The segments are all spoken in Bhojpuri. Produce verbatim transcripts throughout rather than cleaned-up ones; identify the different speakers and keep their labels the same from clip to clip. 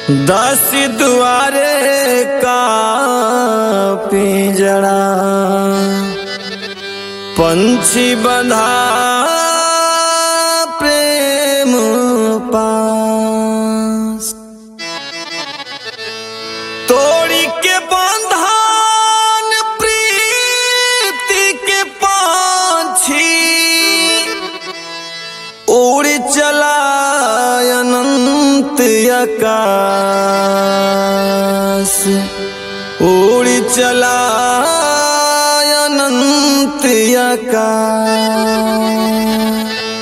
Speaker 1: दस दुआरे का पिंजड़ा पंछी बंधा प्रेम पास तोड़ी के बंधन प्रीति के पंछी उड़ चला अनंत आकाश उड़ चला अनंत आकाश।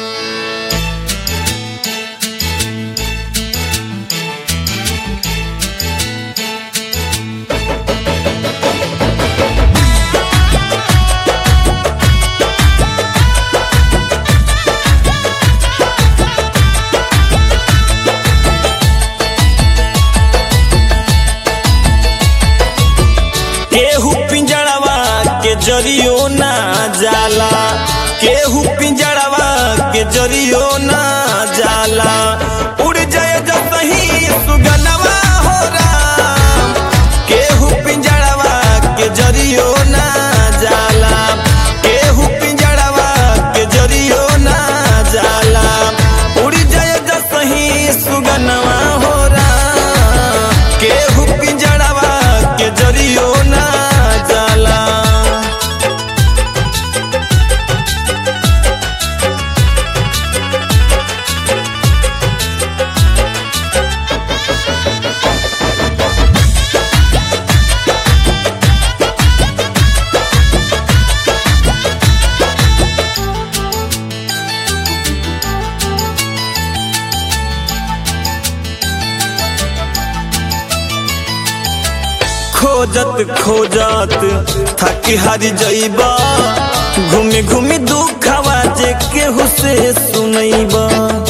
Speaker 1: केहू पिंजड़वा के जरियो ना जाला केहू पिंजड़वा के जरियो ना जाला उड़ जाए जसही सुगनवा हो राम केहू पिंजड़वा के जरियो ना जाला केहू पिंजड़वा के जरियो ना जाला उड़ जाए जसही सुगनवा हो राम केहू पिंजड़वा के जरियो ना जाला। खोजत खोजत थकी हारी जइबा घूमी घूमी दुखवा जे केहू से सुनइबा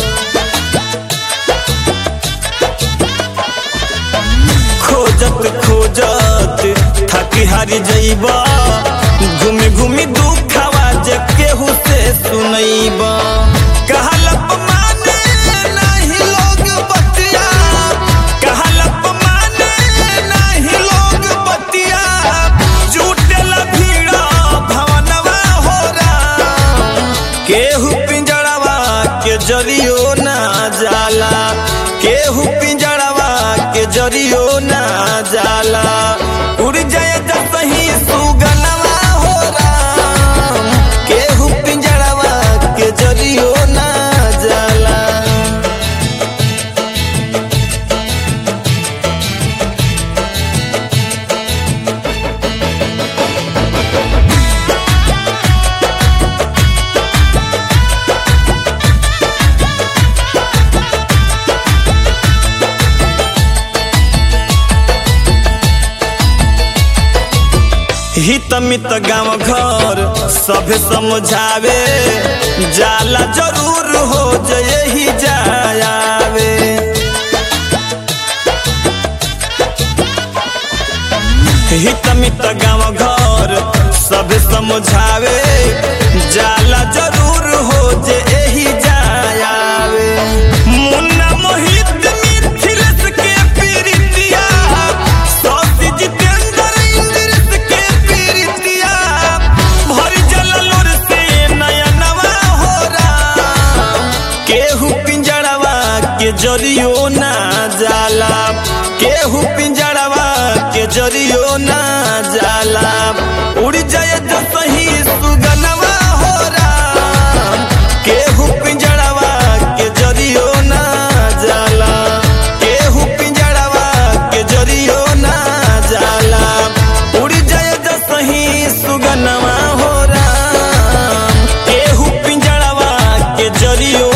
Speaker 1: खोजत खोजत थकी हारी जइबा घूमी घूमी दुखवा जे केहू से सुनइबा कहलप माने नहीं लोग बतिया कहलप माने नहीं लोग बतिया जुटेला भीड़ा भवनवा हो राम केहू पिंजड़वा के जरियो ना जाला केहू पिंजड़वा के जरियो ना जाला उड़ जाए जसही सुगनवा हो राम केहू पिंजड़वा के जरियो ना जाला। हित मित गाँव घर सभे समझावे जाला जरूर हो जय ही जायावे हित मित गाँव घर सभे समझावे जाला जरूर हो जय ही जायावे मुन्ना मोहित मिथिलेश के प्रीतिया सौसी जितेंद्र केहू पिंजड़वा के जरियो ना जाला केहू पिंजड़वा के जरियो ना जाला उड़ जाए जसही सुगनवा हो राम केहू पिंजड़वा के जरियो ना जाला केहू पिंजड़वा के जरियो ना जाला उड़ जाए जसही सुगनवा हो राम केहू पिंजड़वा के जरियो